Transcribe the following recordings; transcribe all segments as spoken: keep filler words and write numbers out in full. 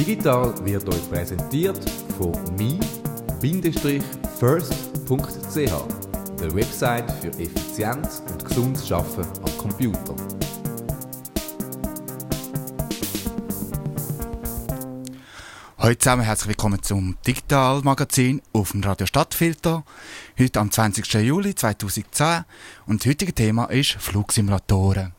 Digital wird euch präsentiert von mi Bindestrich first punkt c h, der Website für Effizienz und gesundes Arbeiten am Computer. Hallo zusammen, herzlich willkommen zum Digital-Magazin auf dem Radio Stadtfilter. Heute am zwanzigsten Juli zweitausendzehn und das heutige Thema ist Flugsimulatoren.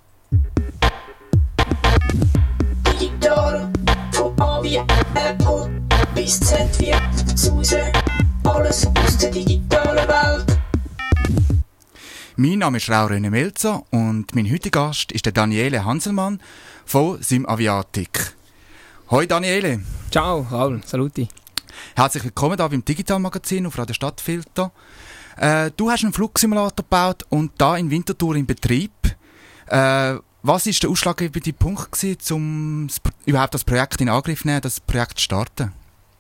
Digital, von A wie Apple bis Z wie Suse, alles aus der digitalen Welt. Mein Name ist René Melzer und mein heutiger Gast ist der Daniele Hanselmann von SimAviatik. Hoi Daniele. Ciao, Raul, saluti. Herzlich willkommen hier beim Digital-Magazin auf Radio Stadtfilter. Äh, du hast einen Flugsimulator gebaut und da in Winterthur in Betrieb. Äh, was war der ausschlaggebende Punkt gewesen, um überhaupt das Projekt in Angriff zu nehmen, das Projekt zu starten?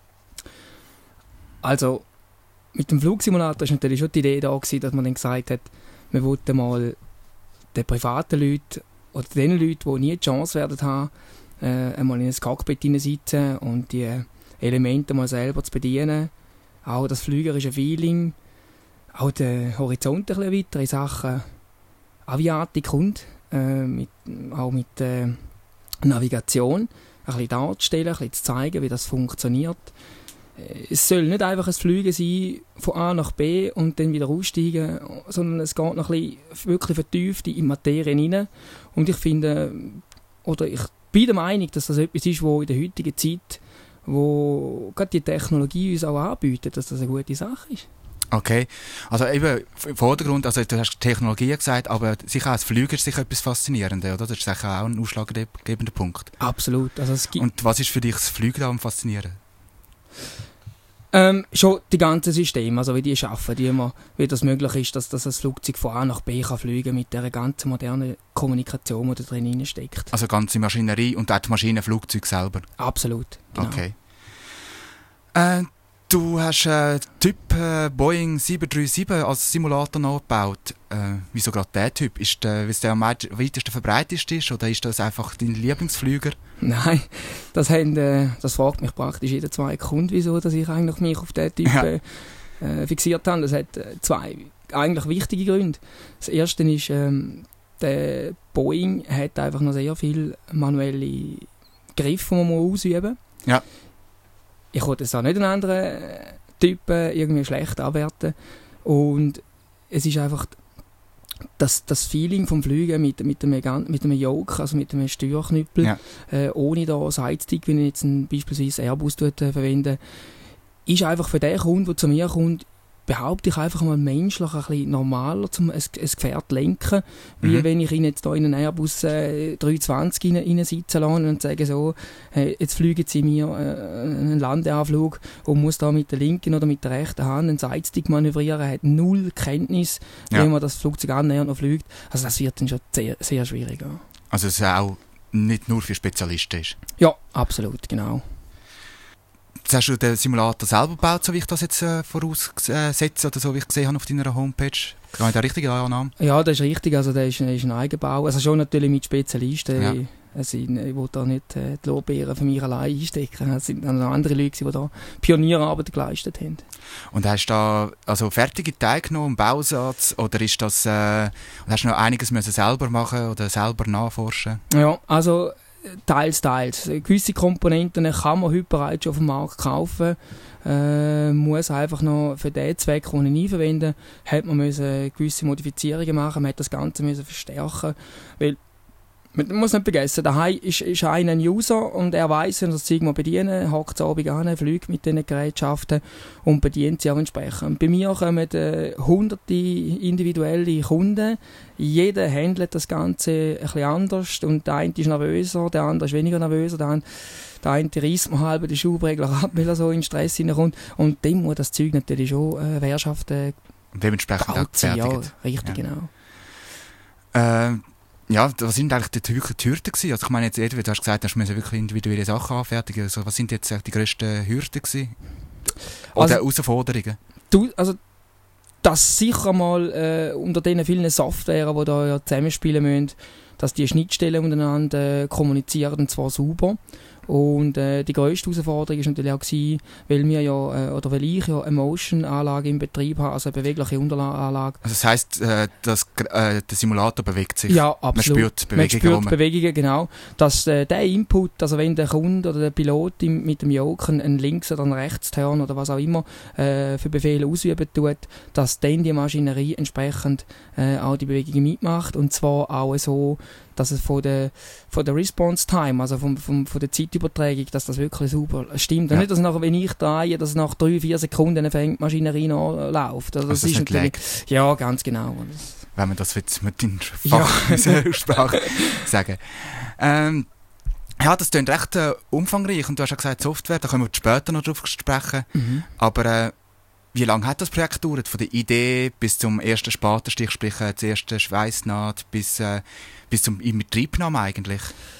Also, mit dem Flugsimulator war natürlich schon die Idee da gewesen, dass man dann gesagt hat, wir wollten mal den privaten Leuten oder den Leuten, die nie die Chance werden haben, äh, einmal in ein Cockpit hineinsitzen und die Elemente mal selber zu bedienen. Auch das flügerische Feeling, auch den Horizont ein bisschen weiter in Sachen Aviatik und äh, mit, auch mit äh, Navigation ein bisschen darzustellen, ein bisschen zu zeigen, wie das funktioniert. Es soll nicht einfach ein Fliegen sein von A nach B und dann wieder aussteigen, sondern es geht noch ein bisschen wirklich vertieft in Materien hinein. Und ich finde, oder ich bin der Meinung, dass das etwas ist, wo in der heutigen Zeit, wo gerade die Technologie uns auch anbietet, dass das eine gute Sache ist. Okay, also eben im Vordergrund, also du hast Technologie gesagt, aber sicher auch als Flüger ist sicher etwas Faszinierendes, oder? Das ist sicher auch ein ausschlaggebender Punkt. Absolut. Also es gibt Und was ist für dich das Fliegen am Faszinierenden? Ähm, schon die ganzen Systeme, also wie die arbeiten, die immer, wie das möglich ist, dass, dass ein Flugzeug von A nach B kann fliegen mit dieser ganzen modernen Kommunikation, die da drin steckt. Also ganze Maschinerie und auch die Maschinenflugzeug selber? Absolut, genau. Okay. Äh, du hast einen Typ äh, Boeing sieben drei sieben als Simulator nachgebaut. Äh, wieso gerade der Typ? Ist der, weil es der am weitesten verbreitet ist oder ist das einfach dein Lieblingsflüger? Nein, das, haben, äh, das fragt mich praktisch jeder zweite Kunde, wieso dass ich eigentlich mich auf diesen Typ ja. äh, fixiert habe. Das hat äh, zwei eigentlich wichtige Gründe. Das erste ist, ähm, der Boeing hat einfach noch sehr viele manuelle Griffe, die man ausüben muss. Ja. Ich wollte es auch nicht einen anderen Typ äh, irgendwie schlecht abwerten. Und es ist einfach Das, das Feeling vom Fliegen mit, mit, einem, mit einem Yoke, also mit einem Steuerknüppel, ja. äh, ohne da Sidestick, wenn ich jetzt einen, beispielsweise Airbus tut, äh, verwende, ist einfach für den Kunden, der zu mir kommt, behaupte ich einfach mal menschlich ein bisschen normaler, um ein, ein Gefährt lenken, wie mhm. wenn ich ihn jetzt da in einen Airbus äh, dreihundertzwanzig rein, rein sitzen lasse und sage so, äh, jetzt fliegen sie mir äh, einen Landeanflug und muss da mit der linken oder mit der rechten Hand einen Sidestick manövrieren, hat null Kenntnis, ja. wenn man das Flugzeug annähernd noch fliegt. Also das wird dann schon sehr, sehr schwierig. Ja. Also es ist auch nicht nur für Spezialisten ist? Ja, absolut, genau. Jetzt hast du den Simulator selber gebaut, so wie ich das jetzt äh, voraussetze oder so wie ich gesehen habe auf deiner Homepage. Kann ich den richtigen Annahme? Ja, das ist richtig. Also der ist, ist ein Eigenbau. Also schon natürlich mit Spezialisten. Ja. Ich, also ich, ich will da nicht äh, die Lorbeeren für mich allein einstecken. Es sind noch andere Leute, die da Pionierarbeit geleistet haben. Und hast du da also fertige Teile genommen, Bausatz, oder ist das, äh, hast du noch einiges müssen selber machen oder selber nachforschen? Ja, also teils, teils. Gewisse Komponenten kann man heute bereits schon auf dem Markt kaufen. Äh, muss einfach noch für den Zweck, den ich nie verwende, hat man müssen gewisse Modifizierungen machen, man hat das Ganze müssen verstärken, weil man muss nicht vergessen, daheim ist, ist einer ein User und er weiss, wenn er das Zeug mal bedienen, hockt es abends an, fliegt mit diesen Gerätschaften und bedient sie auch entsprechend. Bei mir kommen äh, hunderte individuelle Kunden, jeder handelt das Ganze ein bisschen anders und der eine ist nervöser, der andere ist weniger nervöser, der eine, der eine reisst mal halb den Schubregler ab, weil er so in Stress hineinkommt und dem muss das Zeug natürlich schon äh, Wehrschaft äh, dementsprechend auch gefertigt. Ja, richtig, ja. genau. Äh, Ja, was sind eigentlich die Hürden gewesen? Also ich meine jetzt, du hast gesagt, du musst wirklich individuelle Sachen anfertigen. Also was sind jetzt die grössten Hürden gewesen? Oder also, Herausforderungen? Du, also das sicher mal äh, unter den vielen Software, die da ja zusammenspielen müssen, dass die Schnittstellen untereinander äh, kommunizieren, und zwar sauber. Und äh, die grösste Herausforderung war natürlich auch, gewesen, weil wir ja, äh, oder weil ich ja eine Motion-Anlage im Betrieb habe, also eine bewegliche Unteranlage. Also das heisst, äh, dass, äh, der Simulator bewegt sich? Ja, absolut. Man spürt Bewegungen. Man spürt Bewegungen, genau. Dass äh, der Input, also wenn der Kunde oder der Pilot im, mit dem Yoke einen Links- oder einen Rechtsturn oder was auch immer äh, für Befehle ausüben tut, dass dann die Maschinerie entsprechend äh, auch die Bewegungen mitmacht, und zwar auch so, dass es von der, von der Response Time, also vom, vom, von der Zeitübertragung, dass das wirklich super stimmt. Und ja. nicht, dass nachher, wenn ich drehe, dass nach drei, vier Sekunden fängt die Maschinerie an läuft. Also das, also ist das natürlich, laggt. Ja, ganz genau. Wenn man das jetzt mit in Ja. Fachsprache sagen. Ähm, ja, das klingt recht äh, umfangreich, und du hast ja gesagt Software, da können wir später noch drauf sprechen. Mhm. Aber äh, wie lange hat das Projekt gedauert? Von der Idee bis zum ersten Spatenstich, sprich äh, zur ersten Schweissnaht, bis, äh, bis zum Inbetriebnahme eigentlich?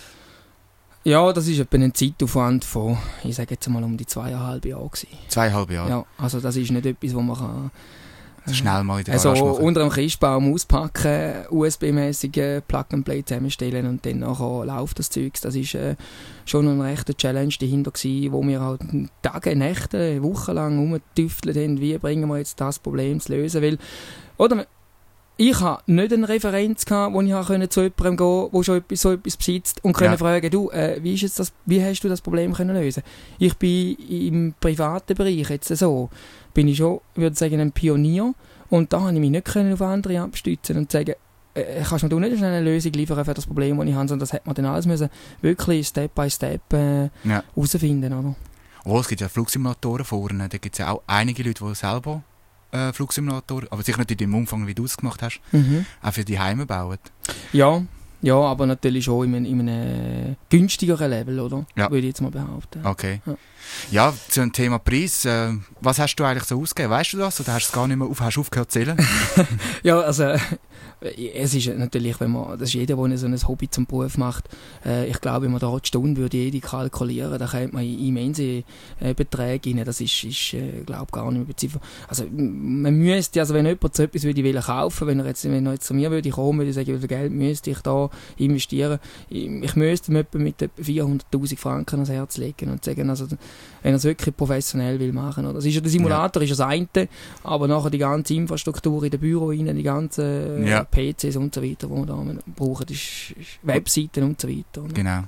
Ja, das ist etwa ein Zeitaufwand von, ich sage jetzt mal, um die zweieinhalb Jahre gewesen. Zweieinhalb Jahre? Ja, also das ist nicht etwas, wo man kann... Also schnell mal in der Also Garage machen. unter dem Christbaum auspacken, U S B-mäßige Plug-and-Play zusammenstellen und dann nachher läuft das Zeug. Das war äh, schon eine rechte Challenge dahinter gewesen, wo wir halt Tage, Nächte, Wochen lang rumgetüftelt haben, wie bringen wir jetzt das Problem zu lösen. Weil, oder, ich hatte nicht eine Referenz gehabt, wo ich konnte zu jemandem gehen konnte, der schon etwas, so etwas besitzt, und können Ja. fragen, du, äh, wie, ist jetzt das, wie hast du das Problem können lösen? Ich bin im privaten Bereich jetzt so, bin ich schon, würde sagen, ein Pionier, und da konnte ich mich nicht können auf andere abstützen und sagen, äh, kannst du mir nicht schnell eine Lösung liefern für das Problem, das ich habe, sondern das hat man dann alles müssen wirklich Step by Step äh, Ja. herausfinden, oder? Oh, es gibt ja Flugsimulatoren vorne, da gibt es ja auch einige Leute, die selber äh, Flugsimulatoren, aber sicher nicht in dem Umfang, wie du es gemacht hast, Mhm. auch für die Heime bauen. Ja, ja, aber natürlich schon in einem, in einem günstigeren Level, oder? Ja. Würde ich jetzt mal behaupten. Okay. Ja. Ja, zu dem Thema Preis, äh, was hast du eigentlich so ausgegeben? Weißt du das, oder hast du es gar nicht mehr auf, hast du aufgehört zu zählen? Ja, also äh, es ist natürlich, wenn man, das ist jeder, der so ein Hobby zum Beruf macht, äh, ich glaube, wenn man da die Stunde würde jede kalkulieren, da kommt man in immense äh, Beträge rein, das ist, ist äh, glaube gar nicht mehr beziffert. Also man müsste, also wenn jemand so etwas würde ich kaufen, wenn er jetzt, wenn er jetzt zu mir würde kommen, würde ich sagen, das Geld müsste ich da investieren, ich, ich müsste mir mit etwa vierhunderttausend Franken ans Herz legen und sagen, also wenn er es wirklich professionell will machen. Oder? Das ist ja, der Simulator ja. ist das eine, aber nachher die ganze Infrastruktur in den Büro rein, die ganzen Ja. P Cs und so weiter, die wir da brauchen, ist, ist Webseiten und so weiter. Oder? Genau.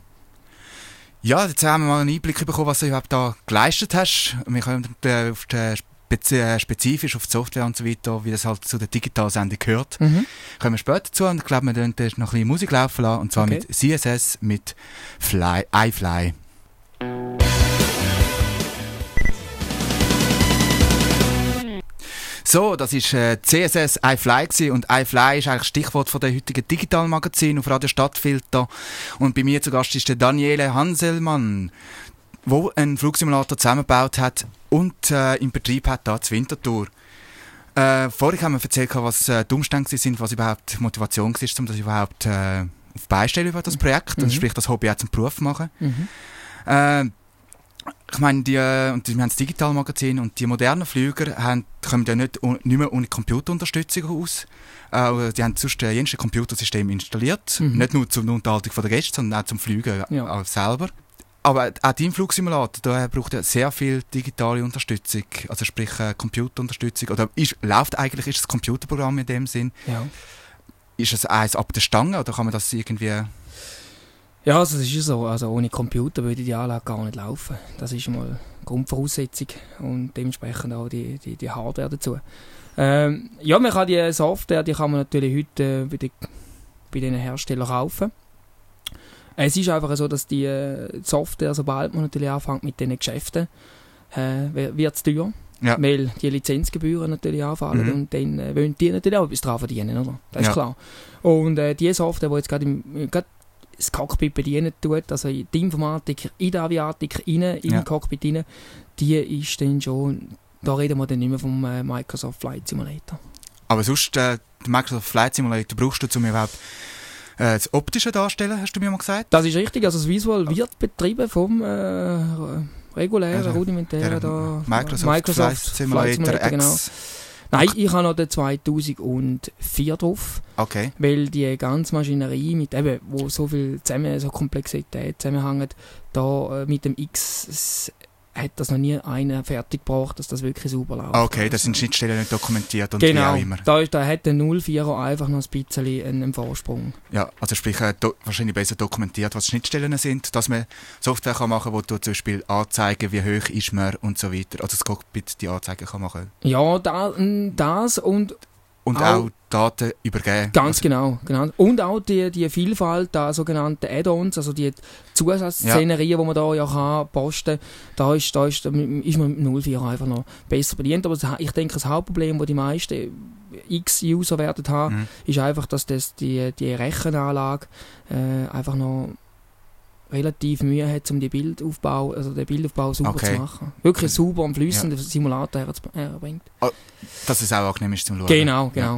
Ja, jetzt haben wir mal einen Einblick bekommen, was du überhaupt da geleistet hast. Wir können äh, auf die, spezi äh, spezifisch auf die Software und so weiter, wie das halt zu der Digitalsendung gehört. Mhm. Kommen wir später zu, und ich glaube, wir werden noch ein bisschen Musik laufen lassen, und zwar Okay. mit C S S, mit Fly, iFly. So, das war äh, C S S iFly gewesen, und iFly ist eigentlich das Stichwort von der heutigen Digitalmagazin auf Radio Stadtfilter. Und bei mir zu Gast ist der Daniele Hanselmann, der einen Flugsimulator zusammengebaut hat und äh, im Betrieb hat da zur Winterthur. Äh, vorhin haben wir erzählt, was äh, die Umstände sind, was überhaupt die Motivation war, um das überhaupt äh, auf die Beine zu stellen über das Projekt, Mhm. und sprich das Hobby auch zum Beruf machen. Mhm. Äh, ich meine, die, äh, und wir haben das Digitalmagazin, und die modernen Flüger haben, kommen ja nicht, un, nicht mehr ohne Computerunterstützung aus. Äh, die haben sonst äh, jenes Computersystem installiert, Mhm. nicht nur zur Unterhaltung der Gäste, sondern auch zum Fliegen Ja. auch selber. Aber auch dein Flugsimulator, da braucht ja sehr viel digitale Unterstützung, also sprich äh, Computerunterstützung. Oder ist, läuft eigentlich, ist das Computerprogramm in dem Sinn? Ja. Ist es eins ab der Stange, oder kann man das irgendwie... Ja, also das ist so. Also ohne Computer würde die Anlage gar nicht laufen. Das ist mal eine Grundvoraussetzung und dementsprechend auch die, die, die Hardware dazu. Ähm, ja, man kann die Software, die kann man natürlich heute äh, bei, den, bei den Herstellern kaufen. Es ist einfach so, dass die äh, Software, sobald man natürlich anfängt mit diesen Geschäften, äh, wird es teuer. Ja. Weil die Lizenzgebühren natürlich anfallen, Mhm. und dann äh, wollen die natürlich auch etwas dran verdienen, oder? Das ist Ja. klar. Und äh, die Software, die jetzt gerade im grad das Cockpit bedienen tut, also die Informatik in der Aviatik rein, im Ja. Cockpit rein, die ist dann schon, da reden wir dann nicht mehr vom äh, Microsoft Flight Simulator. Aber sonst, äh, den Microsoft Flight Simulator brauchst du, um überhaupt äh, das Optische darstellen, hast du mir mal gesagt? Das ist richtig, also das Visual wird betrieben vom äh, regulären, Also, rudimentären Der da, Microsoft, Flight Simulator, genau. X. Nein, ich habe noch den zweitausendvier drauf, Okay. weil die ganze Maschinerie, mit eben, wo so viel zusammen, so Komplexität zusammenhängt, da äh, mit dem X s- hat das noch nie einer fertig gebracht, dass das wirklich sauber läuft. Okay, das sind Also, Schnittstellen nicht dokumentiert und wie genau, auch immer. da, da hat der null vier einfach noch ein bisschen einen, einen Vorsprung. Ja, also sprich, äh, do, wahrscheinlich besser dokumentiert, was Schnittstellen sind, dass man Software kann machen kann, wo du zum Beispiel anzeigen, wie hoch ist man und so weiter. Also das Cockpit die Anzeigen kann machen. Ja, da, das und Und Auch- auch Daten übergeben. ganz also, genau, genau. Und auch die, die Vielfalt der sogenannten Add-ons, also die Zusatzszenerien, die man da ja kann posten, da ist, da ist, da ist man mit null vier einfach noch besser bedient. Aber das, ich denke, das Hauptproblem, das die meisten X-User werden haben, Mhm. ist einfach, dass das die, die Rechenanlage äh, einfach noch relativ Mühe hat, um die Bildaufbau, also den Bildaufbau sauber Okay. zu machen. Wirklich sauber und flüssend den Simulator herz- herbringt. Dass es auch angenehm ist zum Schauen. Genau, genau.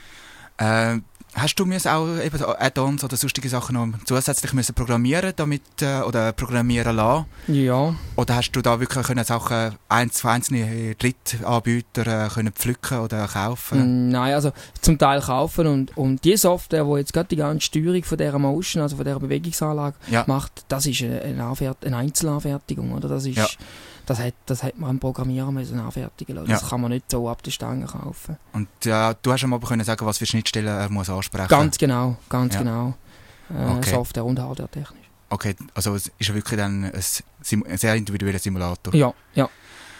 Äh, hast du müssen auch eben Add-ons oder sonstige Sachen noch zusätzlich müssen programmieren damit, äh, oder programmieren lassen? Ja. Oder hast du da wirklich können Sachen eins für einzelne Drittanbieter äh, können pflücken oder kaufen? Mm, Nein, also zum Teil kaufen und, und die Software, die jetzt gerade die ganze Steuerung von dieser Motion, also von dieser Bewegungsanlage Ja. macht, das ist eine, eine, Anfert- eine Einzelanfertigung, oder? Das ist, Ja. das hat, das hat man am Programmierer müssen anfertigen lassen. Ja. Das kann man nicht so ab der Stange kaufen. Und ja, du hast ihm aber können sagen, was für Schnittstellen er muss ansprechen. Ganz genau, ganz Ja. genau. Äh, Okay. Software- und Hardware-technisch. Okay, also es ist wirklich dann ein, Sim ein sehr individueller Simulator. Ja, ja.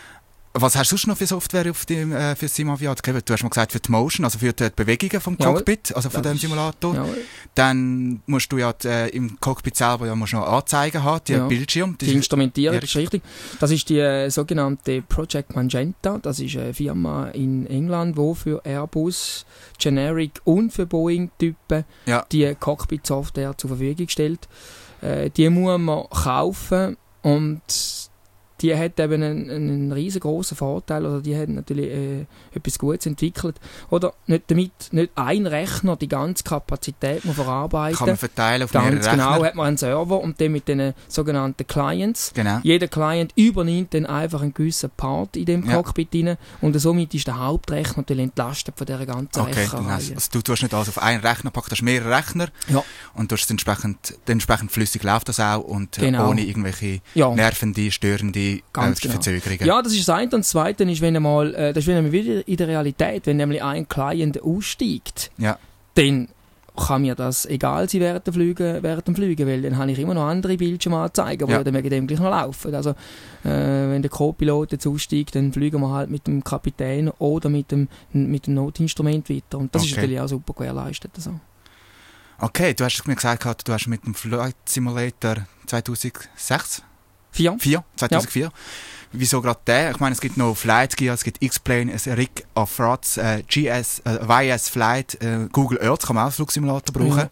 Was hast du sonst noch für Software auf dem, äh, für Simaviat? Du hast mal gesagt, für die Motion, also für die Bewegungen vom Jawohl. Cockpit, also von Das dem ist- Simulator. ja. Dann musst du ja die, äh, im Cockpit selber ja musst noch Anzeigen haben, die Ja. Bildschirm. Die Instrumentierung, Ja. das ist richtig. Das ist die äh, sogenannte Project Magenta. Das ist eine Firma in England, die für Airbus, Generic und für Boeing-Typen Ja. die Cockpit-Software zur Verfügung stellt. Äh, die muss man kaufen und die hat eben einen, einen riesengroßen Vorteil, oder die hat natürlich äh, etwas Gutes entwickelt. Oder nicht damit, nicht ein Rechner die ganze Kapazität muss verarbeiten. Kann man verteilen auf mehrere Ganz Rechner. genau, hat man einen Server und dann mit den sogenannten Clients. Genau. Jeder Client übernimmt dann einfach einen gewissen Part in dem Ja. Cockpit rein und somit ist der Hauptrechner natürlich entlastet von dieser ganzen Okay, dann Rechnerreihe. hast, also du tust nicht alles auf einen Rechner packen, du hast mehrere Rechner Ja. und du hast entsprechend, entsprechend flüssig läuft das auch und äh, Genau. ohne irgendwelche Ja. nervende, störende äh, Ganz genau. Verzögerungen. Ja, das ist das eine. Und das zweite ist, wenn einmal, äh, das ist wenn einmal wieder in der Realität, wenn nämlich ein Client aussteigt, Ja. dann kann mir das egal sein während dem Flügen, während dem Flügen, weil dann habe ich immer noch andere Bildschirme anzeigen, die Ja. ja. dann wegen dem gleich noch laufen. Also, äh, wenn der Co-Pilot jetzt aussteigt, dann fliegen wir halt mit dem Kapitän oder mit dem, mit dem Notinstrument weiter. Und das ist Okay. natürlich auch super gewährleistet. Also. Okay, du hast mir gesagt, gehabt, du hast mit dem Flight Simulator zweitausendsechs? Vier. vier? zweitausendvier? Wieso gerade der? Ich meine, es gibt noch Flight Gear, es gibt X-Plane, es Rig of Rods, äh, G S, äh, Y S Flight, äh, Google Earth kann man auch als Flugsimulator brauchen.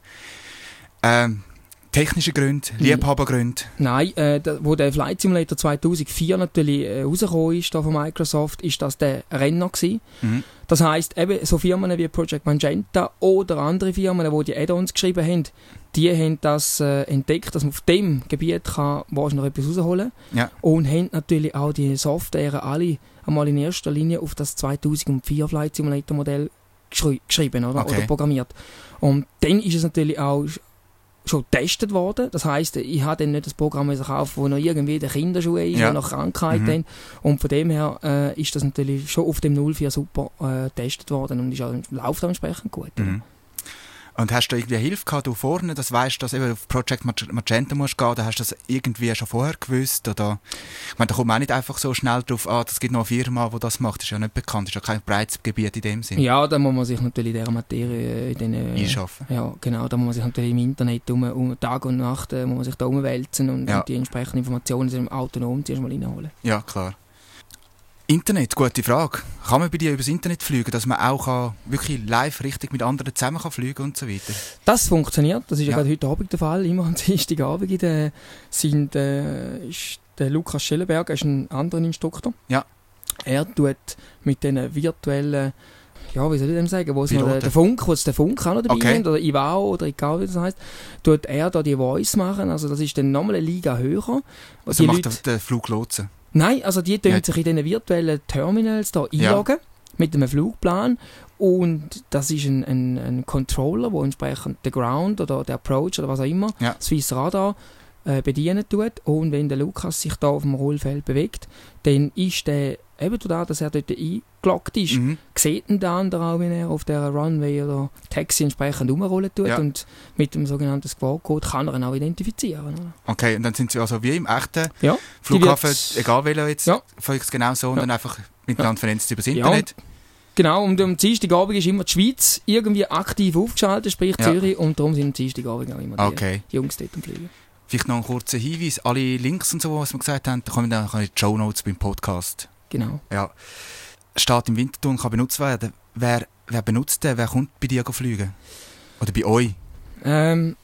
Ähm, technische Gründe, Liebhabergründe. Nein, äh, da, wo der Flight Simulator zweitausendvier natürlich äh, rausgekommen ist da von Microsoft, ist das der Renner gewesen. Mhm. Das heisst, eben so Firmen wie Project Magenta oder andere Firmen, die die Add-ons geschrieben haben, die haben das äh, entdeckt, dass man auf dem Gebiet kann wahrscheinlich noch etwas rausholen Ja. und haben natürlich auch die Software alle einmal in erster Linie auf das zweitausendvier Flight Simulator Modell geschri geschrieben oder, Okay. oder programmiert. Und dann ist es natürlich auch schon getestet worden. Das heisst, ich habe dann nicht das Programm müssen kaufen, wo noch irgendwie in den Kinderschuhen ist, Ja. wo noch Krankheiten Mhm. haben. Und von dem her äh, ist das natürlich schon auf dem null vier super äh, getestet worden und ist auch, läuft auch entsprechend gut. Mhm. Und hast du irgendwie Hilfe gehabt, du vorne, dass weißt, dass du eben auf Project Mag- Magenta musst gehen, oder hast du das irgendwie schon vorher gewusst? Oder? Ich meine, da kommt man auch nicht einfach so schnell drauf an, es gibt noch eine Firma, die das macht, das ist ja nicht bekannt, das ist ja kein breites Gebiet in dem Sinn. Ja, da muss man sich natürlich in dieser Materie in den, äh, Einschaffen. ja, genau, da muss man sich natürlich im Internet um, um Tag und Nacht äh, muss man sich da umwälzen und, Ja. und die entsprechenden Informationen sind autonom zuerst mal reinholen. Ja, klar. Internet, gute Frage. Kann man bei dir übers Internet fliegen, dass man auch kann, wirklich live richtig mit anderen zusammen kann fliegen und so weiter? Das funktioniert, das ist ja, Ja. gerade heute Abend der Fall, immer am Dienstagabend in der, sind, äh, ist der Lukas Schellenberg, er ist ein anderer Instruktor. Ja. Er tut mit diesen virtuellen, ja, wie soll ich dem sagen, wo es noch Piloten. der, der Funk, wo es der Funk auch noch dabei Okay. hat, oder I W A O oder I C A O, wie das heisst, tut er da die Voice machen, also das ist dann nochmal eine Liga höher. Also Die macht Leute- der, der Fluglotsen. Nein, also die tun Ja. sich in diesen virtuellen Terminals da Ja. einloggen mit einem Flugplan und das ist ein, ein, ein Controller, der entsprechend den Ground oder den Approach oder was auch immer, Ja. das Swiss Radar, äh, bedienen tut. Und wenn der Lukas sich da auf dem Rollfeld bewegt, dann ist der, eben dadurch, dass er dort eingeloggt ist, Mhm. sieht ihn der andere auch, wenn er auf der Runway oder Taxi entsprechend rumrollen tut Ja. und mit dem sogenannten Squad-Code kann er ihn auch identifizieren. Oder? Okay, und dann sind sie also wie im echten Ja, Flughafen, die wird- egal welcher jetzt, Ja. folgt genau so und Ja. dann einfach miteinander vernetzt über das Ja, Internet. Genau, und am Dienstagabend ist immer die Schweiz irgendwie aktiv aufgeschaltet, sprich Ja. Zürich, und darum sind am Dienstagabend auch immer die Okay. Jungs dort am Fliegen. Vielleicht noch einen kurzen Hinweis, alle Links und so, was wir gesagt haben, da kommen dann in die Shownotes beim Podcast. Genau. Ja. Steht im Winterthur und kann benutzt werden. Wer, wer benutzt den? Wer kommt bei dir fliegen? Oder bei euch? Ähm,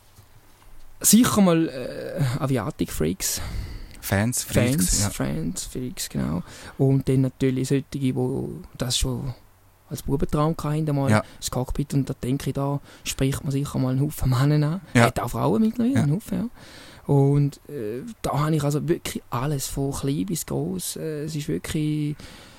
sicher mal äh, Aviatik-Freaks. Fans? Freaks? Fans, Ja. Friends, Freaks, genau. Und dann natürlich solche, die das schon als Bubentraum hatten, mal Ja. das Cockpit, und da denke ich, da spricht man sicher mal einen Haufen Männer an. Ja. Hat auch Frauen mittlerweile, Ja. einen Haufen, ja. Und äh, da habe ich also wirklich alles, von klein bis groß. Äh, es ist wirklich...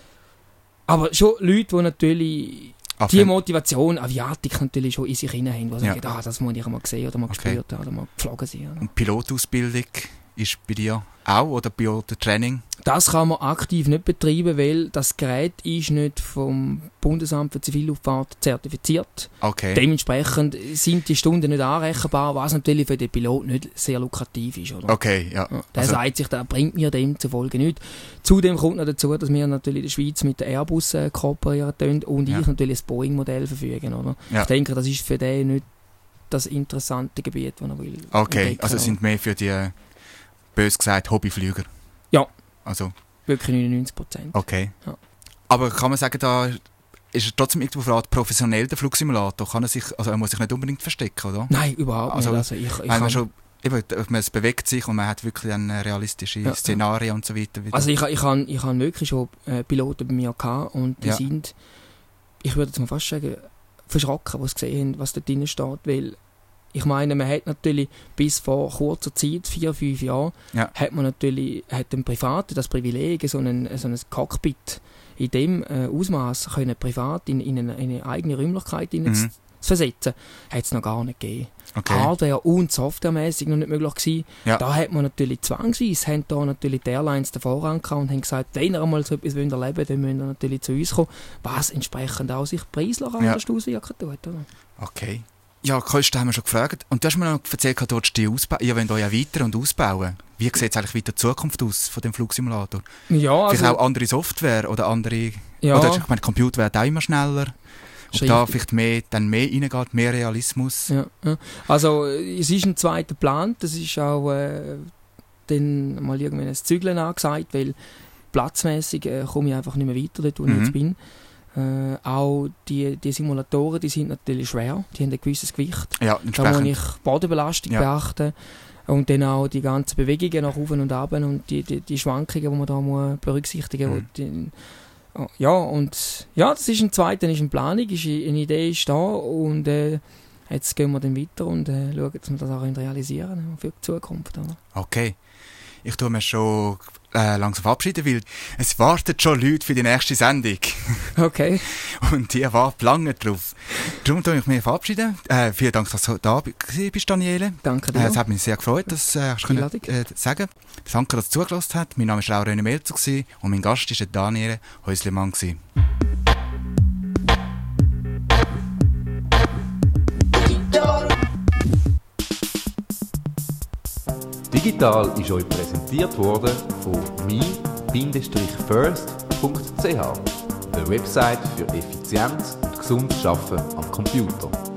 Aber schon Leute, die natürlich Ah, die Fan- Motivation, Aviatik natürlich schon in sich hinein haben, die Ja. sagen, ah, das muss ich mal gesehen oder mal Okay. gespürt haben oder mal geflogen sein. Oder? Und Pilotausbildung ist bei dir auch? Oder Pilotentraining? Das kann man aktiv nicht betreiben, weil das Gerät ist nicht vom Bundesamt für Zivilluftfahrt zertifiziert. Okay. Dementsprechend sind die Stunden nicht anrechenbar, was natürlich für den Pilot nicht sehr lukrativ ist. Oder? Okay, ja. Ja, der Also- sagt sich, der bringt mir demzufolge nichts. Zudem kommt noch dazu, dass wir natürlich in der Schweiz mit der Airbus äh, kooperieren tun und Ja. ich natürlich das Boeing-Modell verfügen. Oder? Ja. Ich denke, das ist für den nicht das interessante Gebiet, das er will. Okay, entdecken, also es oder? sind mehr für die, äh, bös gesagt, Hobbyflüger. Ja. Also, Wirklich neunundneunzig Prozent. okay. Ja. Aber kann man sagen, da ist er trotzdem irgendwo für professionell der Flugsimulator? Kann er sich, also er muss sich nicht unbedingt verstecken, oder? Nein, überhaupt Also, nicht. Also ich, ich Wenn man kann- schon, eben, man es bewegt sich und man hat wirklich dann äh, realistische Ja, Szenarien und so weiter. Wieder. Also ich, ich habe ich hab wirklich schon äh, Piloten bei mir gehabt und die Ja. sind, ich würde jetzt mal fast sagen, verschrocken, was sie gesehen haben, was da drin steht, weil ich meine, man hat natürlich bis vor kurzer Zeit, vier, fünf Jahren, Ja. hat man natürlich, hat ein Privat das Privileg, so ein, so ein Cockpit in dem äh, Ausmaß können privat in, in, eine, in eine eigene Räumlichkeit Mhm. zu, zu versetzen, hat es noch gar nicht gegeben. okay. Hardware- und softwaremäßig noch nicht möglich gewesen. Ja. Da hat man natürlich zwangsweise, haben da natürlich die Airlines den Vorrang gehabt und haben gesagt, wenn ihr einmal so etwas erleben wollt, dann müsst ihr natürlich zu uns kommen, was entsprechend auch sich preislich anders auswirken tut. Oder? Okay. Ja, Kosten haben wir schon gefragt. Und du hast mir noch erzählt, du willst die ausbauen. Ihr wollt euch ja weiter und ausbauen. Wie sieht es eigentlich weiter die Zukunft aus von dem Flugsimulator? Ja, Vielleicht also, auch andere Software oder andere... ja, Oder ich meine, Computer werden auch immer schneller. Ob Ist da richtig. vielleicht mehr, dann mehr reingeht, mehr Realismus. ja, ja. Also äh, es ist ein zweiter Plan, das ist auch äh, dann mal irgendwann ein Zügeln angesagt, weil platzmäßig äh, komme ich einfach nicht mehr weiter dort, wo ich Mhm. jetzt bin. Äh, auch die, die Simulatoren, die sind natürlich schwer, die haben ein gewisses Gewicht. Ja, Da muss entsprechend. ich Bodenbelastung Ja. beachten und dann auch die ganzen Bewegungen nach oben und ab und die, die, die Schwankungen, die man da muss berücksichtigen muss. Mhm. Die, oh, ja, und ja, das ist ein zweiter, ist eine Planung, ist eine Idee ist da und äh, jetzt gehen wir dann weiter und äh, schauen, dass wir das auch realisieren können für die Zukunft. Oder? Okay. Ich tue mich schon äh, langsam verabschieden, weil es warten schon Leute für die nächste Sendung. Okay, Und die warten lange drauf. Darum tue ich mich verabschieden. Äh, vielen Dank, dass du da bist, Daniele. danke Äh, dir. es hat mich sehr gefreut, dass äh, ich Einladung. können, äh, sagen. Danke, dass du zugelassen hast. Mein Name war auch René Melzer gewesen, und mein Gast war Daniele Häuslemann gewesen. Digital ist euch präsentiert worden von mi Bindestrich first Punkt c h, der Website für effizient und gesundes Arbeiten am Computer.